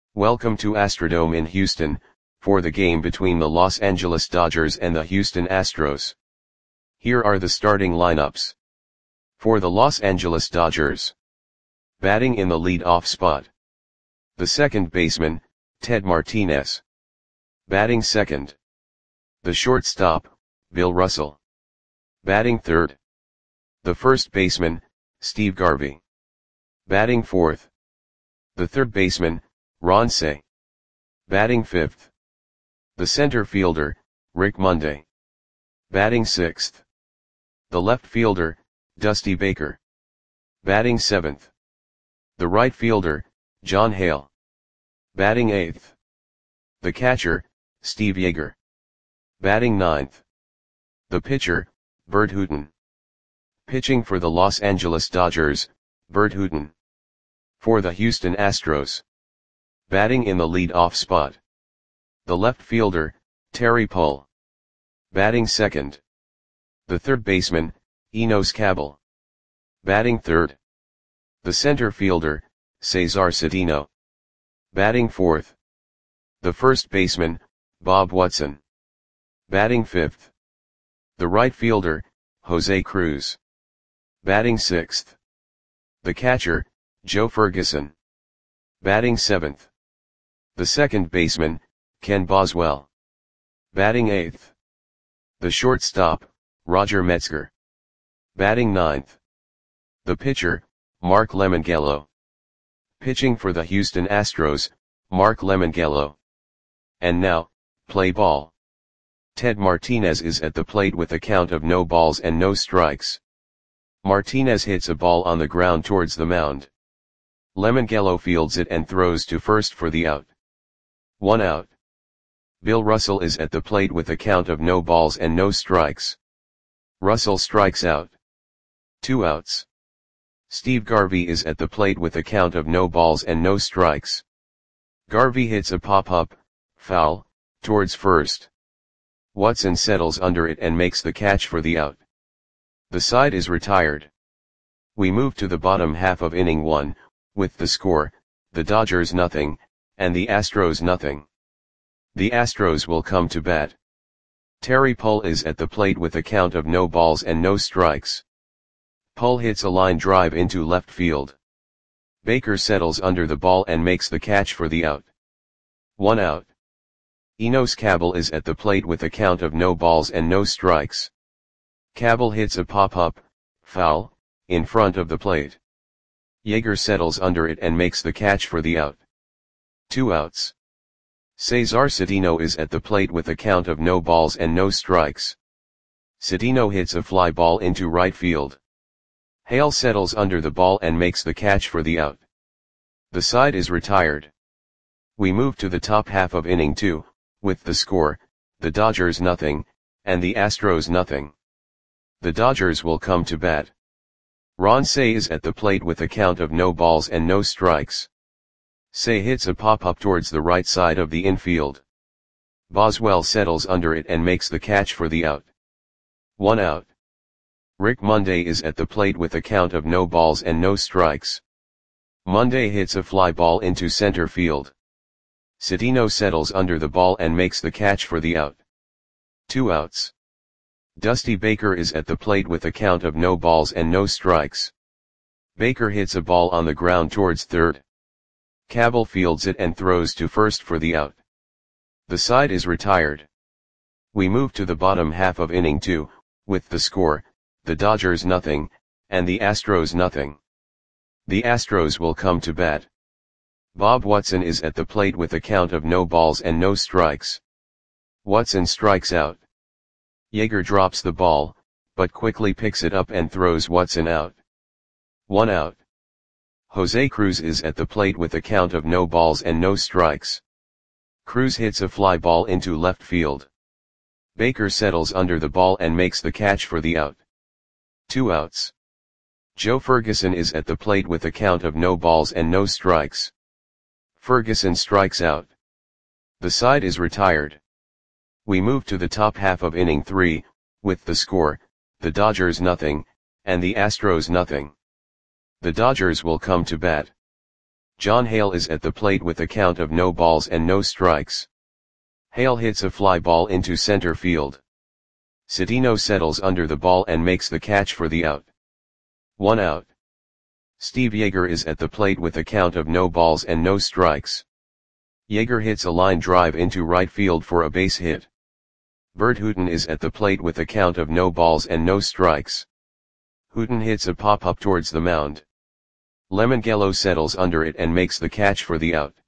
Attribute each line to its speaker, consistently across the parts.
Speaker 1: Welcome to Astrodome in Houston, for the game between the Los Angeles Dodgers and the Houston Astros. Here are the starting lineups. For the Los Angeles Dodgers. Batting in the lead-off spot. The second baseman, Ted Martinez. Batting second. The shortstop, Bill Russell. Batting third. The first baseman, Steve Garvey. Batting fourth. The third baseman, Ron Cey. Batting fifth. The center fielder, Rick Monday. Batting sixth. The left fielder, Dusty Baker. Batting seventh. The right fielder, John Hale. Batting eighth. The catcher, Steve Yeager. Batting ninth. The pitcher, Bert Hooton. Pitching for the Los Angeles Dodgers, Bert Hooton. For the Houston Astros. Batting in the lead-off spot. The left fielder, Terry Pull. Batting second. The third baseman, Enos Cabell. Batting third. The center fielder, Cesar Cedeno. Batting fourth. The first baseman, Bob Watson. Batting fifth. The right fielder, Jose Cruz. Batting sixth. The catcher, Joe Ferguson. Batting seventh. The second baseman, Ken Boswell. Batting eighth. The shortstop, Roger Metzger. Batting ninth. The pitcher, Mark Lemongello. Pitching for the Houston Astros, Mark Lemongello. And now, play ball. Ted Martinez is at the plate with a count of no balls and no strikes. Martinez hits a ball on the ground towards the mound. Lemongello fields it and throws to first for the out. 1 out. Bill Russell is at the plate with a count of no balls and no strikes. Russell strikes out. 2 outs. Steve Garvey is at the plate with a count of no balls and no strikes. Garvey hits a pop-up, foul, towards first. Watson settles under it and makes the catch for the out. The side is retired. We move to the bottom half of inning 1, with the score, the Dodgers nothing, and the Astros nothing. The Astros will come to bat. Terry Pull is at the plate with a count of no balls and no strikes. Pull hits a line drive into left field. Baker settles under the ball and makes the catch for the out. 1 out. Enos Cabell is at the plate with a count of no balls and no strikes. Cabell hits a pop-up, foul, in front of the plate. Yeager settles under it and makes the catch for the out. 2 outs. Cesar Cedeno is at the plate with a count of no balls and no strikes. Cedeno hits a fly ball into right field. Hale settles under the ball and makes the catch for the out. The side is retired. We move to the top half of inning 2, with the score, the Dodgers nothing, and the Astros nothing. The Dodgers will come to bat. Ron Cey is at the plate with a count of no balls and no strikes. Cey hits a pop-up towards the right side of the infield. Boswell settles under it and makes the catch for the out. 1 out. Rick Monday is at the plate with a count of no balls and no strikes. Monday hits a fly ball into center field. Cedeno settles under the ball and makes the catch for the out. 2 outs. Dusty Baker is at the plate with a count of no balls and no strikes. Baker hits a ball on the ground towards third. Cabell fields it and throws to first for the out. The side is retired. We move to the bottom half of inning 2, with the score, the Dodgers nothing, and the Astros nothing. The Astros will come to bat. Bob Watson is at the plate with a count of no balls and no strikes. Watson strikes out. Yeager drops the ball, but quickly picks it up and throws Watson out. 1 out. Jose Cruz is at the plate with a count of no balls and no strikes. Cruz hits a fly ball into left field. Baker settles under the ball and makes the catch for the out. 2 outs. Joe Ferguson is at the plate with a count of no balls and no strikes. Ferguson strikes out. The side is retired. We move to the top half of inning 3, with the score, the Dodgers nothing, and the Astros nothing. The Dodgers will come to bat. John Hale is at the plate with a count of no balls and no strikes. Hale hits a fly ball into center field. Cedeno settles under the ball and makes the catch for the out. 1 out. Steve Yeager is at the plate with a count of no balls and no strikes. Yeager hits a line drive into right field for a base hit. Bert Hooton is at the plate with a count of no balls and no strikes. Hooton hits a pop-up towards the mound. Lemongello settles under it and makes the catch for the out.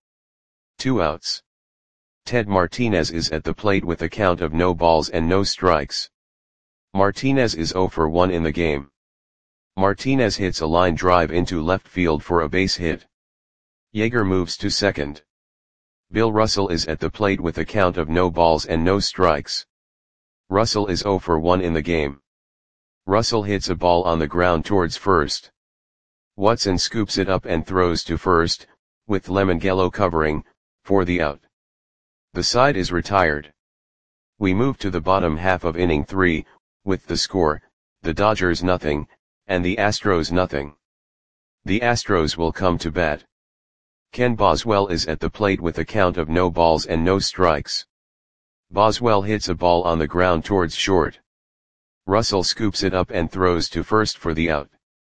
Speaker 1: 2 outs. Ted Martinez is at the plate with a count of no balls and no strikes. Martinez is 0 for 1 in the game. Martinez hits a line drive into left field for a base hit. Yeager moves to second. Bill Russell is at the plate with a count of no balls and no strikes. Russell is 0 for 1 in the game. Russell hits a ball on the ground towards first. Watson scoops it up and throws to first, with Lemongello covering, for the out. The side is retired. We move to the bottom half of inning 3, with the score, the Dodgers nothing, and the Astros nothing. The Astros will come to bat. Ken Boswell is at the plate with a count of no balls and no strikes. Boswell hits a ball on the ground towards short. Russell scoops it up and throws to first for the out.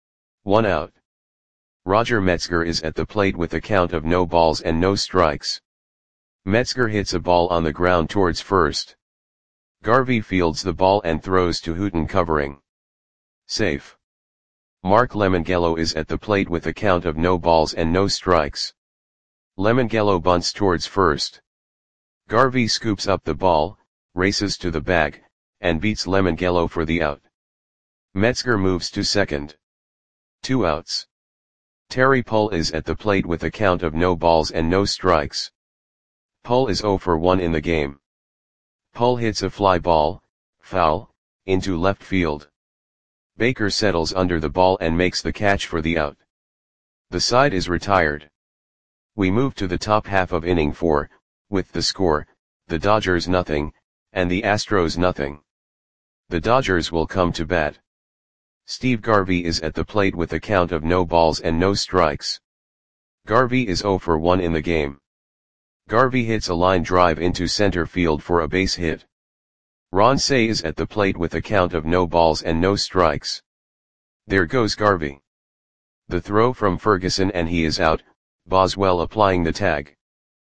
Speaker 1: 1 out. Roger Metzger is at the plate with a count of no balls and no strikes. Metzger hits a ball on the ground towards first. Garvey fields the ball and throws to Hooton covering. Safe. Mark Lemongello is at the plate with a count of no balls and no strikes. Lemongello bunts towards first. Garvey scoops up the ball, races to the bag, and beats Lemongello for the out. Metzger moves to second. 2 outs. Terry Pull is at the plate with a count of no balls and no strikes. Pull is 0 for 1 in the game. Pull hits a fly ball, foul, into left field. Baker settles under the ball and makes the catch for the out. The side is retired. We move to the top half of inning 4, with the score, the Dodgers nothing, and the Astros nothing. The Dodgers will come to bat. Steve Garvey is at the plate with a count of no balls and no strikes. Garvey is 0 for 1 in the game. Garvey hits a line drive into center field for a base hit. Ron Cey is at the plate with a count of no balls and no strikes. There goes Garvey. The throw from Ferguson and he is out, Boswell applying the tag.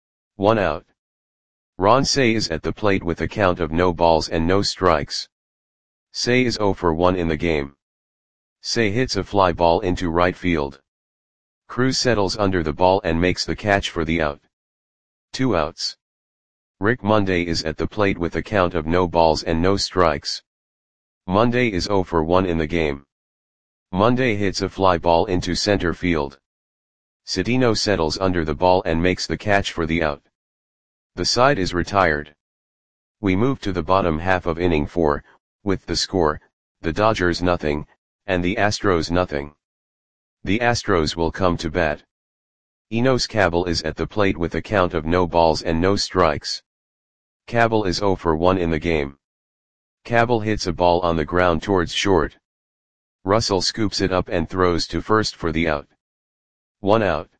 Speaker 1: 1 out. Ron Cey is at the plate with a count of no balls and no strikes. Cey is 0 for 1 in the game. Cey hits a fly ball into right field. Cruz settles under the ball and makes the catch for the out. 2 outs. Rick Monday is at the plate with a count of no balls and no strikes. Monday is 0 for 1 in the game. Monday hits a fly ball into center field. Cedeno settles under the ball and makes the catch for the out. The side is retired. We move to the bottom half of inning 4, with the score, the Dodgers nothing, and the Astros nothing. The Astros will come to bat. Enos Cabell is at the plate with a count of no balls and no strikes. Cabell is 0 for 1 in the game. Cabell hits a ball on the ground towards short. Russell scoops it up and throws to first for the out. 1 out.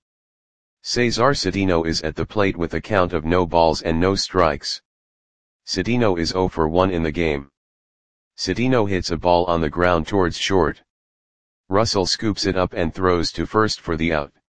Speaker 1: Cesar Cedeno is at the plate with a count of no balls and no strikes. Cedeno is 0 for 1 in the game. Cedeno hits a ball on the ground towards short. Russell scoops it up and throws to first for the out.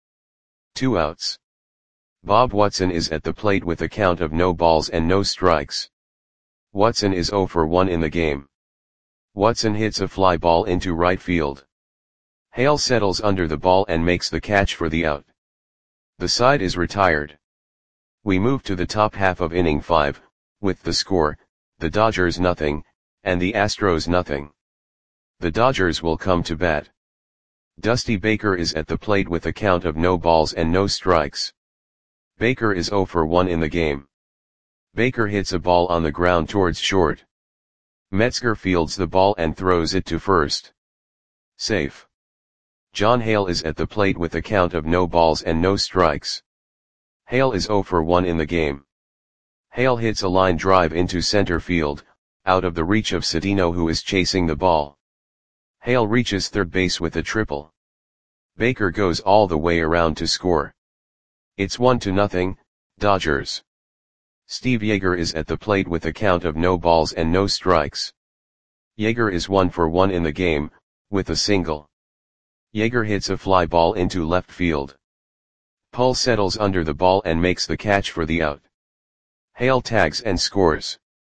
Speaker 1: 2 outs. Bob Watson is at the plate with a count of no balls and no strikes. Watson is 0 for 1 in the game. Watson hits a fly ball into right field. Hale settles under the ball and makes the catch for the out. The side is retired. We move to the top half of inning 5, with the score, the Dodgers nothing, and the Astros nothing. The Dodgers will come to bat. Dusty Baker is at the plate with a count of no balls and no strikes. Baker is 0 for 1 in the game. Baker hits a ball on the ground towards short. Metzger fields the ball and throws it to first. Safe. John Hale is at the plate with a count of no balls and no strikes. Hale is 0 for 1 in the game. Hale hits a line drive into center field, out of the reach of Cedeno who is chasing the ball. Hale reaches third base with a triple. Baker goes all the way around to score. It's 1-0, Dodgers. Steve Yeager is at the plate with a count of no balls and no strikes. Yeager is 1 for 1 in the game, with a single. Yeager hits a fly ball into left field. Pull settles under the ball and makes the catch for the out. Hale tags and scores.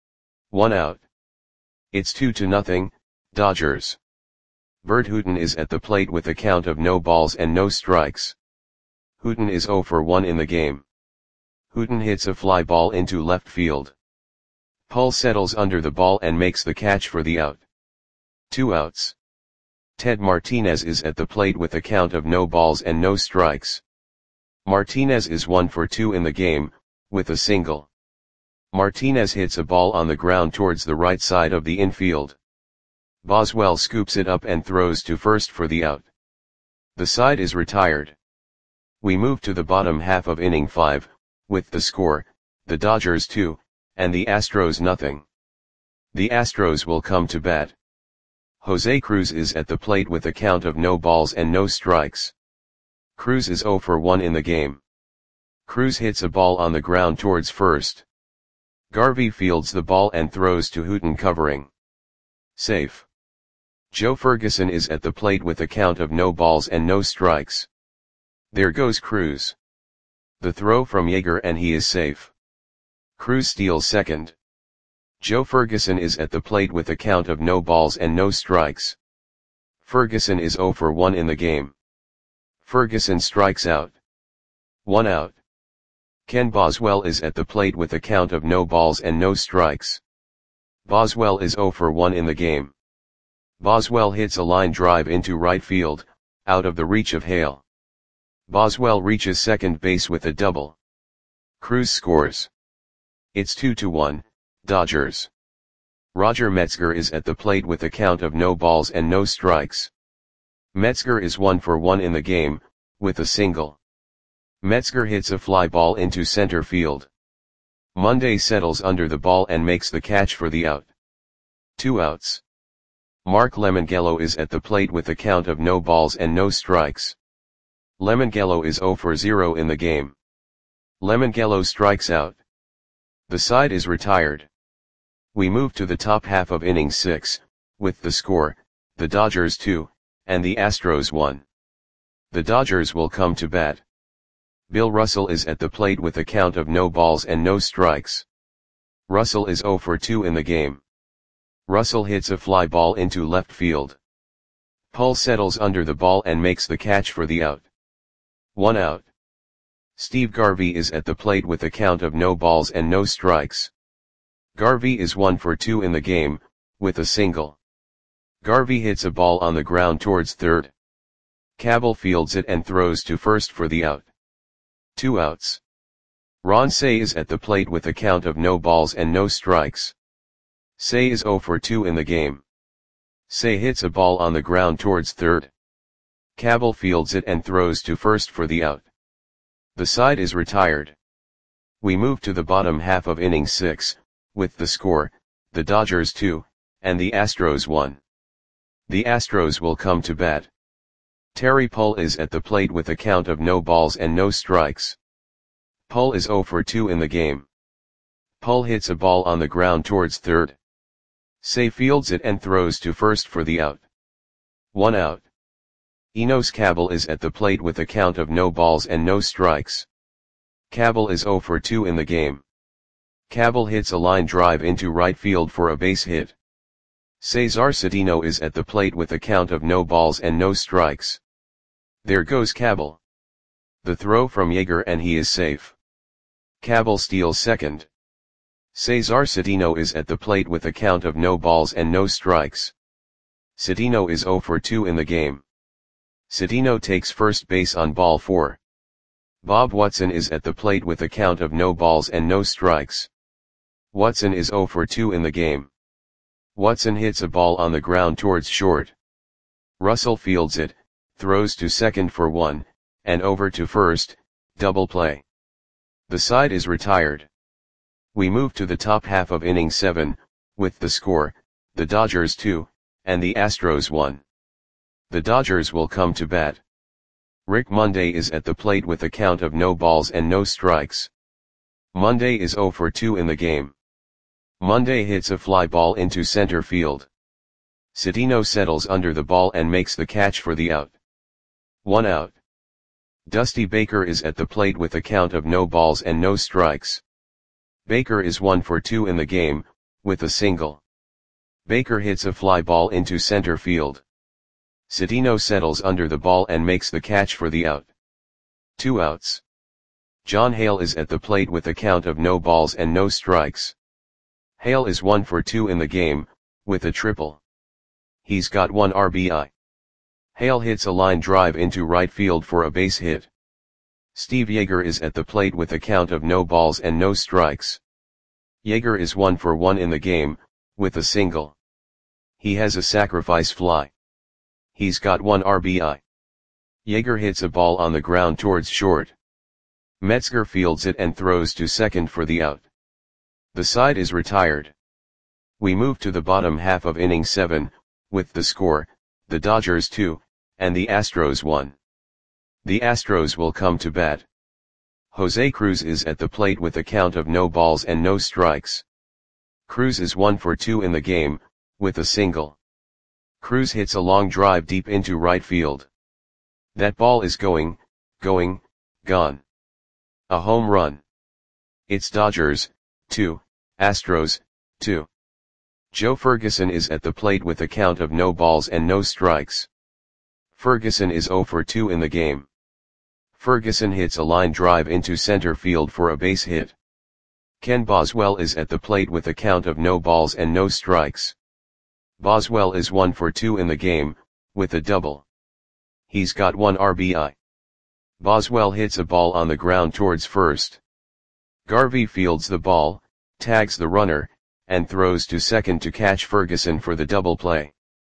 Speaker 1: 1 out. It's 2-0, Dodgers. Bert Hooton is at the plate with a count of no balls and no strikes. Hooton is 0 for 1 in the game. Hooton hits a fly ball into left field. Pull settles under the ball and makes the catch for the out. 2 outs. Ted Martinez is at the plate with a count of no balls and no strikes. Martinez is 1 for 2 in the game, with a single. Martinez hits a ball on the ground towards the right side of the infield. Boswell scoops it up and throws to first for the out. The side is retired. We move to the bottom half of inning 5, with the score, the Dodgers 2, and the Astros nothing. The Astros will come to bat. Jose Cruz is at the plate with a count of no balls and no strikes. Cruz is 0 for 1 in the game. Cruz hits a ball on the ground towards first. Garvey fields the ball and throws to Hooton covering. Safe. Joe Ferguson is at the plate with a count of no balls and no strikes. There goes Cruz. The throw from Yeager and he is safe. Cruz steals second. Joe Ferguson is at the plate with a count of no balls and no strikes. Ferguson is 0 for 1 in the game. Ferguson strikes out. 1 out. Ken Boswell is at the plate with a count of no balls and no strikes. Boswell is 0 for 1 in the game. Boswell hits a line drive into right field, out of the reach of Hale. Boswell reaches second base with a double. Cruz scores. It's 2-1, Dodgers. Roger Metzger is at the plate with a count of no balls and no strikes. Metzger is 1 for 1 in the game, with a single. Metzger hits a fly ball into center field. Monday settles under the ball and makes the catch for the out. 2 outs. Mark Lemongello is at the plate with a count of no balls and no strikes. Lemongello is 0 for 0 in the game. Lemongello strikes out. The side is retired. We move to the top half of inning 6, with the score, the Dodgers 2, and the Astros 1. The Dodgers will come to bat. Bill Russell is at the plate with a count of no balls and no strikes. Russell is 0 for 2 in the game. Russell hits a fly ball into left field. Pull settles under the ball and makes the catch for the out. 1 out. Steve Garvey is at the plate with a count of no balls and no strikes. Garvey is 1 for 2 in the game, with a single. Garvey hits a ball on the ground towards third. Cabell fields it and throws to first for the out. 2 outs. Ron Cey is at the plate with a count of no balls and no strikes. Cey is 0 for 2 in the game. Cey hits a ball on the ground towards third. Cabell fields it and throws to first for the out. The side is retired. We move to the bottom half of inning 6, with the score, the Dodgers 2, and the Astros 1. The Astros will come to bat. Terry Pull is at the plate with a count of no balls and no strikes. Pull is 0 for 2 in the game. Pull hits a ball on the ground towards third. Cey fields it and throws to first for the out. 1 out. Enos Cabell is at the plate with a count of no balls and no strikes. Cabell is 0 for 2 in the game. Cabell hits a line drive into right field for a base hit. Cesar Cedeno is at the plate with a count of no balls and no strikes. There goes Cabell. The throw from Yeager and he is safe. Cabell steals second. Cesar Cedeno is at the plate with a count of no balls and no strikes. Cedeno is 0 for 2 in the game. Cedeno takes first base on ball 4. Bob Watson is at the plate with a count of no balls and no strikes. Watson is 0 for 2 in the game. Watson hits a ball on the ground towards short. Russell fields it, throws to second for 1, and over to first, double play. The side is retired. We move to the top half of inning 7, with the score, the Dodgers 2, and the Astros 1. The Dodgers will come to bat. Rick Monday is at the plate with a count of no balls and no strikes. Monday is 0 for 2 in the game. Monday hits a fly ball into center field. Cedeno settles under the ball and makes the catch for the out. 1 out. Dusty Baker is at the plate with a count of no balls and no strikes. Baker is 1 for 2 in the game, with a single. Baker hits a fly ball into center field. Cedeno settles under the ball and makes the catch for the out. 2 outs. John Hale is at the plate with a count of no balls and no strikes. Hale is 1 for 2 in the game, with a triple. He's got 1 RBI. Hale hits a line drive into right field for a base hit. Steve Yeager is at the plate with a count of no balls and no strikes. Yeager is 1 for 1 in the game, with a single. He has a sacrifice fly. He's got 1 RBI. Yeager hits a ball on the ground towards short. Metzger fields it and throws to second for the out. The side is retired. We move to the bottom half of inning 7, with the score, the Dodgers 2, and the Astros 1. The Astros will come to bat. Jose Cruz is at the plate with a count of no balls and no strikes. Cruz is 1 for 2 in the game, with a single. Cruz hits a long drive deep into right field. That ball is gone. A home run. It's Dodgers 2, Astros 2. Joe Ferguson is at the plate with a count of no balls and no strikes. Ferguson is 0 for 2 in the game. Ferguson hits a line drive into center field for a base hit. Ken Boswell is at the plate with a count of no balls and no strikes. Boswell is 1 for 2 in the game, with a double. He's got 1 RBI. Boswell hits a ball on the ground towards first. Garvey fields the ball, tags the runner, and throws to second to catch Ferguson for the double play.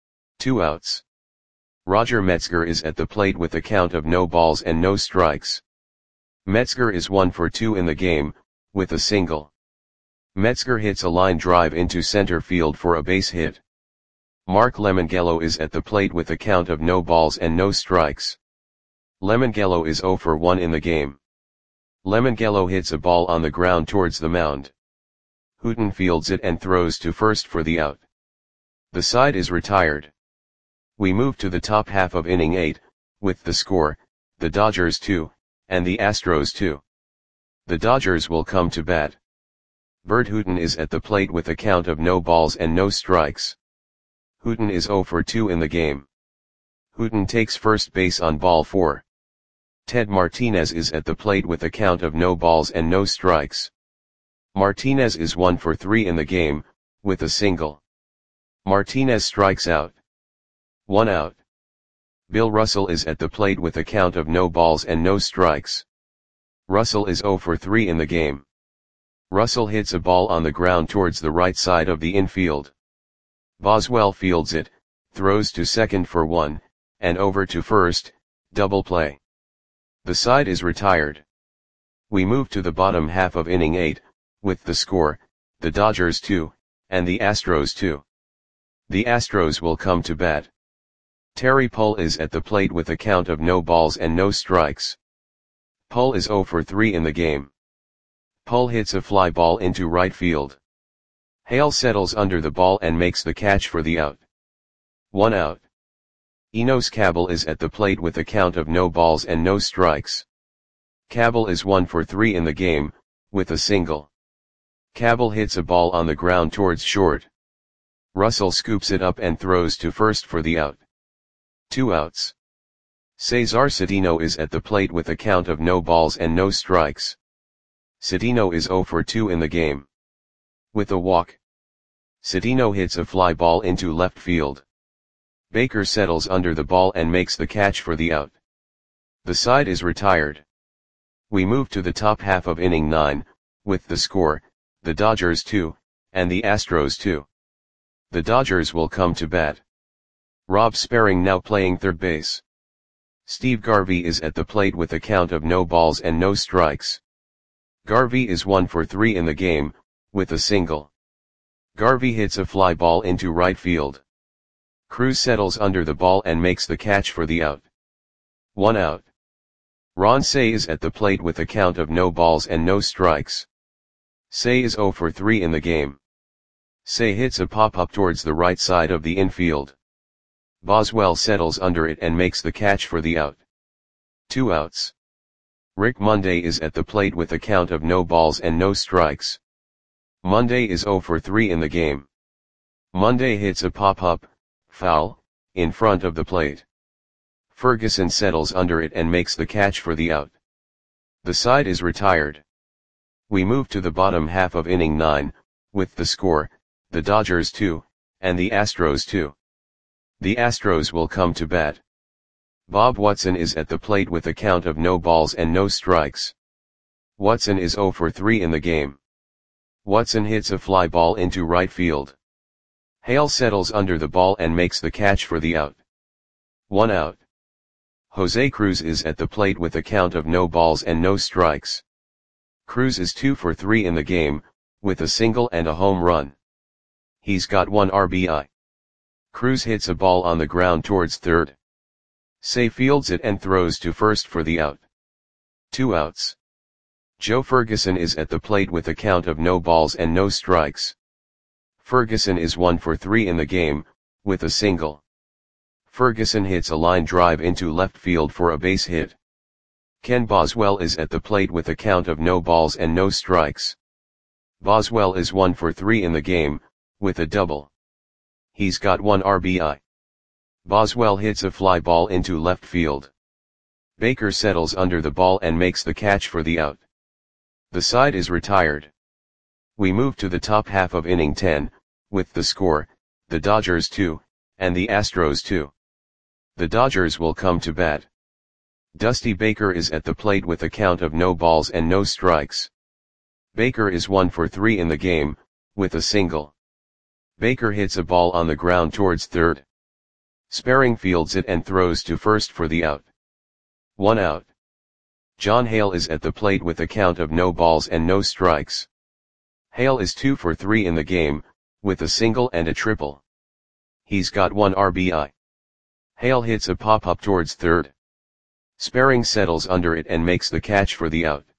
Speaker 1: 2 outs. Roger Metzger is at the plate with a count of no balls and no strikes. Metzger is 1 for 2 in the game, with a single. Metzger hits a line drive into center field for a base hit. Mark Lemongello is at the plate with a count of no balls and no strikes. Lemongello is 0 for 1 in the game. Lemongello hits a ball on the ground towards the mound. Hooton fields it and throws to first for the out. The side is retired. We move to the top half of inning 8, with the score, the Dodgers 2, and the Astros 2. The Dodgers will come to bat. Bert Hooton is at the plate with a count of no balls and no strikes. Hooton is 0 for 2 in the game. Hooton takes first base on ball 4. Ted Martinez is at the plate with a count of no balls and no strikes. Martinez is 1 for 3 in the game, with a single. Martinez strikes out. 1 out. Bill Russell is at the plate with a count of no balls and no strikes. Russell is 0 for 3 in the game. Russell hits a ball on the ground towards the right side of the infield. Boswell fields it, throws to second for 1, and over to first, double play. The side is retired. We move to the bottom half of inning 8, with the score, the Dodgers 2, and the Astros 2. The Astros will come to bat. Terry Pull is at the plate with a count of no balls and no strikes. Pull is 0 for 3 in the game. Pull hits a fly ball into right field. Hale settles under the ball and makes the catch for the out. 1 out. Enos Cabell is at the plate with a count of no balls and no strikes. Cabell is 1 for 3 in the game, with a single. Cabell hits a ball on the ground towards short. Russell scoops it up and throws to first for the out. 2 outs. Cesar Cedeno is at the plate with a count of no balls and no strikes. Cedeno is 0 for 2 in the game. With a walk. Cedeno hits a fly ball into left field. Baker settles under the ball and makes the catch for the out. The side is retired. We move to the top half of inning 9, with the score, the Dodgers 2, and the Astros 2. The Dodgers will come to bat. Rob Sparring now playing third base. Steve Garvey is at the plate with a count of no balls and no strikes. Garvey is 1 for 3 in the game, with a single. Garvey hits a fly ball into right field. Cruz settles under the ball and makes the catch for the out. 1 out. Ron Cey is at the plate with a count of no balls and no strikes. Cey is 0 for 3 in the game. Cey hits a pop-up towards the right side of the infield. Boswell settles under it and makes the catch for the out. 2 outs. Rick Monday is at the plate with a count of no balls and no strikes. Monday is 0 for 3 in the game. Monday hits a pop-up, foul, in front of the plate. Ferguson settles under it and makes the catch for the out. The side is retired. We move to the bottom half of inning 9, with the score, the Dodgers 2, and the Astros 2. The Astros will come to bat. Bob Watson is at the plate with a count of no balls and no strikes. Watson is 0 for 3 in the game. Watson hits a fly ball into right field. Hale settles under the ball and makes the catch for the out. 1 out. Jose Cruz is at the plate with a count of no balls and no strikes. Cruz is 2 for 3 in the game, with a single and a home run. He's got 1 RBI. Cruz hits a ball on the ground towards third. Cey fields it and throws to first for the out. 2 outs. Joe Ferguson is at the plate with a count of no balls and no strikes. Ferguson is 1 for 3 in the game, with a single. Ferguson hits a line drive into left field for a base hit. Ken Boswell is at the plate with a count of no balls and no strikes. Boswell is 1 for 3 in the game, with a double. He's got 1 RBI. Boswell hits a fly ball into left field. Baker settles under the ball and makes the catch for the out. The side is retired. We move to the top half of inning 10, with the score, the Dodgers 2, and the Astros 2. The Dodgers will come to bat. Dusty Baker is at the plate with a count of no balls and no strikes. Baker is 1 for 3 in the game, with a single. Baker hits a ball on the ground towards third. Sparring fields it and throws to first for the out. 1 out. John Hale is at the plate with a count of no balls and no strikes. Hale is 2 for 3 in the game, with a single and a triple. He's got 1 RBI. Hale hits a pop-up towards third. Sparring settles under it and makes the catch for the out.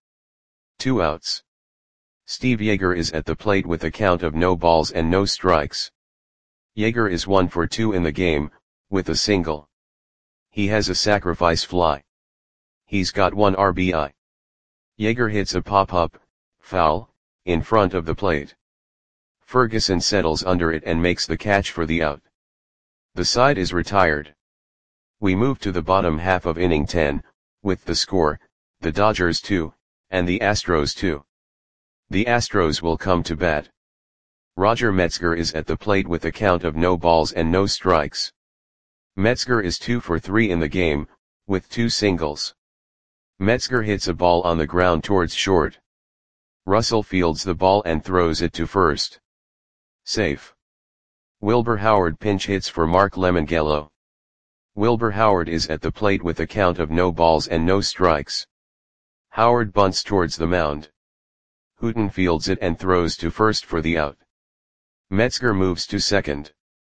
Speaker 1: 2 outs. Steve Yeager is at the plate with a count of no balls and no strikes. Yeager is 1 for 2 in the game, with a single. He has a sacrifice fly. He's got 1 RBI. Yeager hits a pop-up, foul, in front of the plate. Ferguson settles under it and makes the catch for the out. The side is retired. We move to the bottom half of inning 10, with the score, the Dodgers 2, and the Astros 2. The Astros will come to bat. Roger Metzger is at the plate with a count of no balls and no strikes. Metzger is 2 for 3 in the game, with 2 singles. Metzger hits a ball on the ground towards short. Russell fields the ball and throws it to first. Safe. Wilbur Howard pinch hits for Mark Lemongello. Wilbur Howard is at the plate with a count of no balls and no strikes. Howard bunts towards the mound. Hooton fields it and throws to first for the out. Metzger moves to second.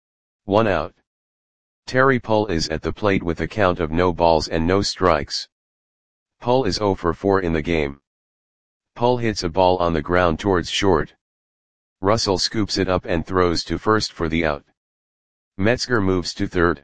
Speaker 1: 1 out. Terry Pull is at the plate with a count of no balls and no strikes. Pull is 0 for 4 in the game. Pull hits a ball on the ground towards short. Russell scoops it up and throws to first for the out. Metzger moves to third.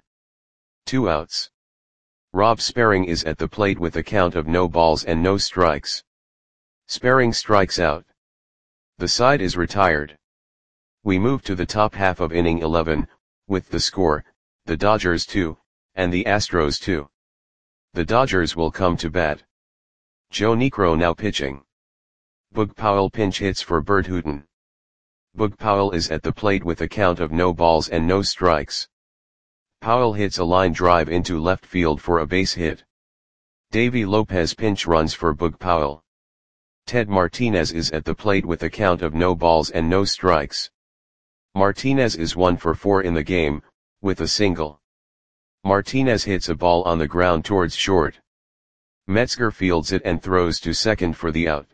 Speaker 1: 2 outs. Rob Sparring is at the plate with a count of no balls and no strikes. Sparring strikes out. The side is retired. We move to the top half of inning 11, with the score, the Dodgers 2, and the Astros 2. The Dodgers will come to bat. Joe Niekro now pitching. Boog Powell pinch hits for Bert Hooton. Boog Powell is at the plate with a count of no balls and no strikes. Powell hits a line drive into left field for a base hit. Davy Lopez pinch runs for Boog Powell. Ted Martinez is at the plate with a count of no balls and no strikes. Martinez is 1 for 4 in the game, with a single. Martinez hits a ball on the ground towards short. Metzger fields it and throws to second for the out.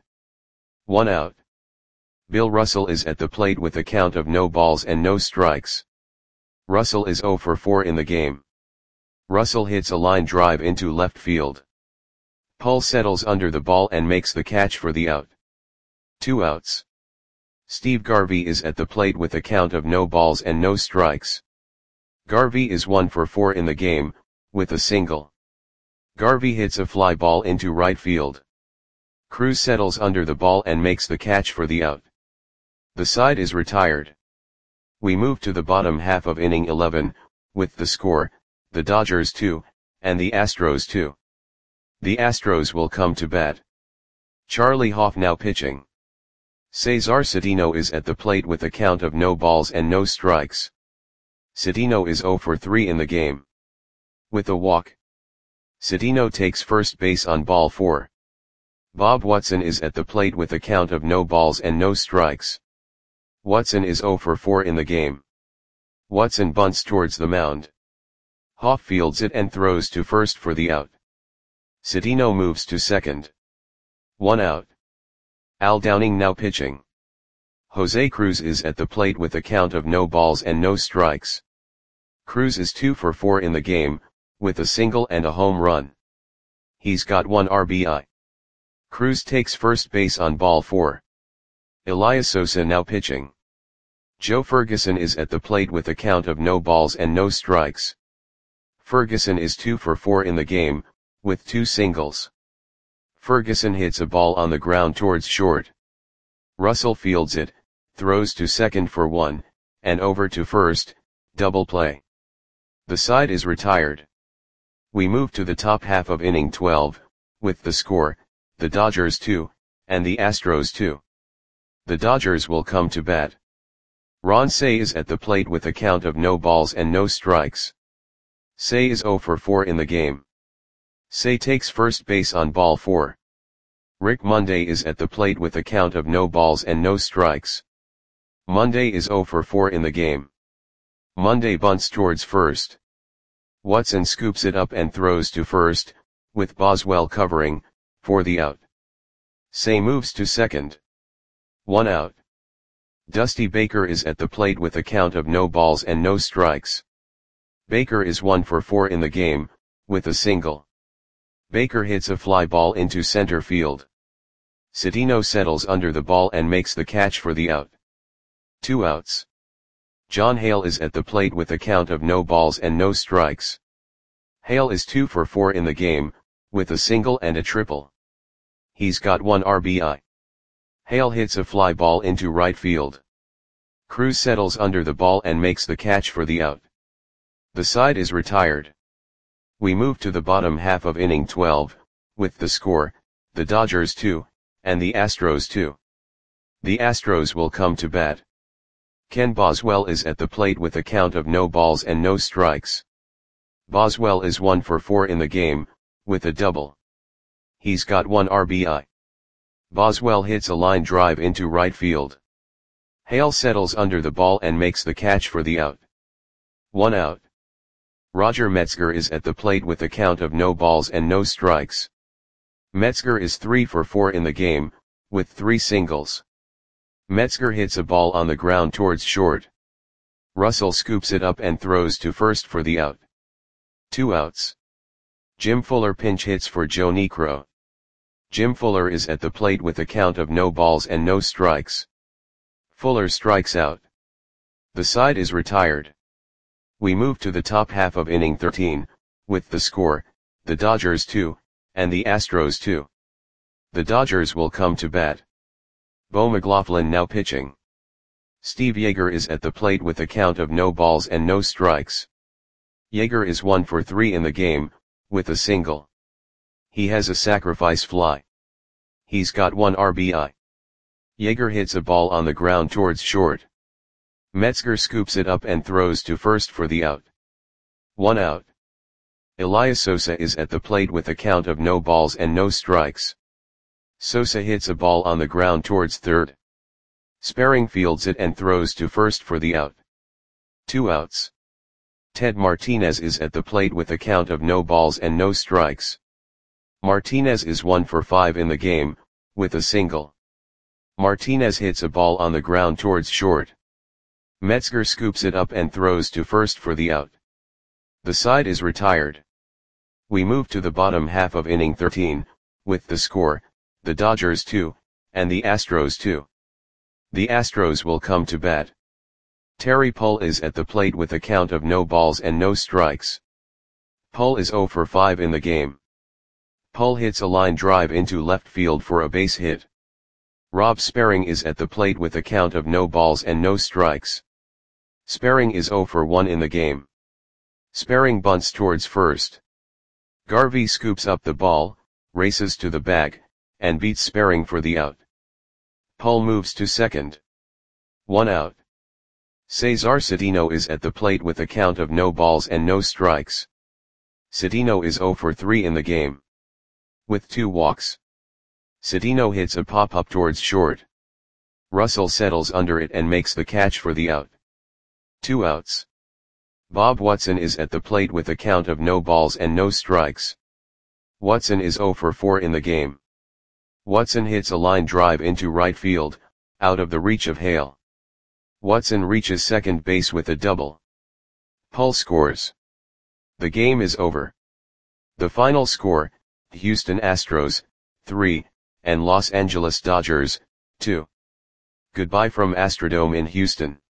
Speaker 1: 1 out. Bill Russell is at the plate with a count of no balls and no strikes. Russell is 0 for 4 in the game. Russell hits a line drive into left field. Hull settles under the ball and makes the catch for the out. 2 outs. Steve Garvey is at the plate with a count of no balls and no strikes. Garvey is 1 for 4 in the game, with a single. Garvey hits a fly ball into right field. Cruz settles under the ball and makes the catch for the out. The side is retired. We move to the bottom half of inning 11, with the score, the Dodgers 2, and the Astros 2. The Astros will come to bat. Charlie Hoff now pitching. Cesar Cedeno is at the plate with a count of no balls and no strikes. Cedeno is 0 for 3 in the game. With a walk. Cedeno takes first base on ball 4. Bob Watson is at the plate with a count of no balls and no strikes. Watson is 0 for 4 in the game. Watson bunts towards the mound. Hoff fields it and throws to first for the out. Cedeno moves to second. 1 out. Al Downing now pitching. Jose Cruz is at the plate with a count of no balls and no strikes. Cruz is 2 for 4 in the game, with a single and a home run. He's got 1 RBI. Cruz takes first base on ball 4. Elias Sosa now pitching. Joe Ferguson is at the plate with a count of no balls and no strikes. Ferguson is 2 for 4 in the game, with 2 singles. Ferguson hits a ball on the ground towards short. Russell fields it, throws to second for 1, and over to first, double play. The side is retired. We move to the top half of inning 12, with the score, the Dodgers 2, and the Astros 2. The Dodgers will come to bat. Ron Cey is at the plate with a count of no balls and no strikes. Cey is 0 for 4 in the game. Cey takes first base on ball 4. Rick Monday is at the plate with a count of no balls and no strikes. Monday is 0 for 4 in the game. Monday bunts towards first. Watson scoops it up and throws to first, with Boswell covering, for the out. Cey moves to second. 1 out. Dusty Baker is at the plate with a count of no balls and no strikes. Baker is 1 for 4 in the game, with a single. Baker hits a fly ball into center field. Cedeno settles under the ball and makes the catch for the out. 2 outs. John Hale is at the plate with a count of no balls and no strikes. Hale is 2 for 4 in the game, with a single and a triple. He's got 1 RBI. Hale hits a fly ball into right field. Cruz settles under the ball and makes the catch for the out. The side is retired. We move to the bottom half of inning 12, with the score, the Dodgers 2, and the Astros 2. The Astros will come to bat. Ken Boswell is at the plate with a count of no balls and no strikes. Boswell is 1 for 4 in the game, with a double. He's got 1 RBI. Boswell hits a line drive into right field. Hale settles under the ball and makes the catch for the out. 1 out. Roger Metzger is at the plate with a count of no balls and no strikes. Metzger is 3 for 4 in the game, with 3 singles. Metzger hits a ball on the ground towards short. Russell scoops it up and throws to first for the out. 2 outs. Jim Fuller pinch hits for Joe Niekro. Jim Fuller is at the plate with a count of no balls and no strikes. Fuller strikes out. The side is retired. We move to the top half of inning 13, with the score, the Dodgers 2, and the Astros 2. The Dodgers will come to bat. Bo McLaughlin now pitching. Steve Yeager is at the plate with a count of no balls and no strikes. Yeager is 1 for 3 in the game, with a single. He has a sacrifice fly. He's got 1 RBI. Yeager hits a ball on the ground towards short. Metzger scoops it up and throws to first for the out. 1 out. Elias Sosa is at the plate with a count of no balls and no strikes. Sosa hits a ball on the ground towards third. Sparring fields it and throws to first for the out. 2 outs. Ted Martinez is at the plate with a count of no balls and no strikes. Martinez is 1 for 5 in the game, with a single. Martinez hits a ball on the ground towards short. Metzger scoops it up and throws to first for the out. The side is retired. We move to the bottom half of inning 13, with the score, the Dodgers 2, and the Astros 2. The Astros will come to bat. Terry Pull is at the plate with a count of no balls and no strikes. Pull is 0 for 5 in the game. Pull hits a line drive into left field for a base hit. Rob Sperring is at the plate with a count of no balls and no strikes. Sperring is 0 for 1 in the game. Sperring bunts towards first. Garvey scoops up the ball, races to the bag, and beats Sperring for the out. Pull moves to second. 1 out. Cesar Cedeno is at the plate with a count of no balls and no strikes. Cedeno is 0 for 3 in the game. With 2 walks. Cedeno hits a pop-up towards short. Russell settles under it and makes the catch for the out. 2 outs. Bob Watson is at the plate with a count of no balls and no strikes. Watson is 0 for 4 in the game. Watson hits a line drive into right field, out of the reach of Hale. Watson reaches second base with a double. Pull scores. The game is over. The final score, Houston Astros, 3, and Los Angeles Dodgers, 2. Goodbye from Astrodome in Houston.